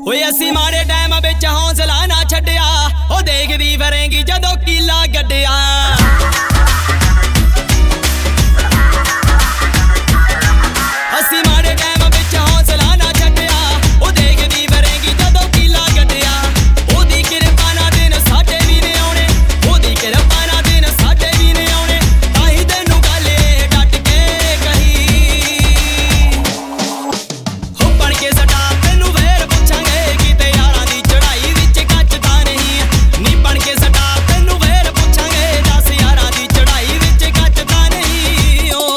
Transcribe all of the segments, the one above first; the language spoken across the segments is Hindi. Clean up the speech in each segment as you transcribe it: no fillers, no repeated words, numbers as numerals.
ओए असी माड़े टाइम विच हौसला ना छड्डिया, ओ देखदी फिरेंगी जदों कीला गड्डिया। असी माड़े टाइम विच हौसला ना छड्डिया, ओ देखदी फिरेंगी जदों कीला गड्डिया। ओदी किरपा नाल दिन साडे भी ने आउणे, ओदी किरपा नाल दिन साडे भी ने आउणे। ताही तैनूं गल डट के कही, हो बण के सटा तैनूं फेर पुछांगे, किते यारां दी चढ़ाई विच कचदा नहीं। नी बण के सटा तैनूं फेर पुछांगे, दस यारां दी चढ़ाई विच कचदा नहीं। ओ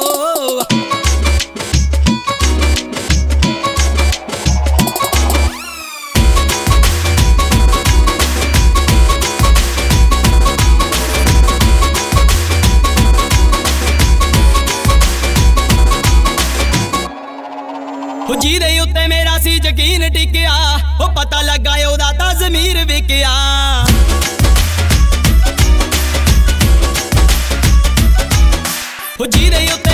ਜਿਹਦੇ ਉੱਤੇ ਮੇਰਾ ਸੀ ਯਕੀਨ ਟਿਕਿਆ, ਉਹ ਪਤਾ ਲੱਗਾ ਉਹਦਾ ਤਾਂ ਜ਼ਮੀਰ ਵਿਕਿਆ। ਜਿਹਦੇ ਉੱਤੇ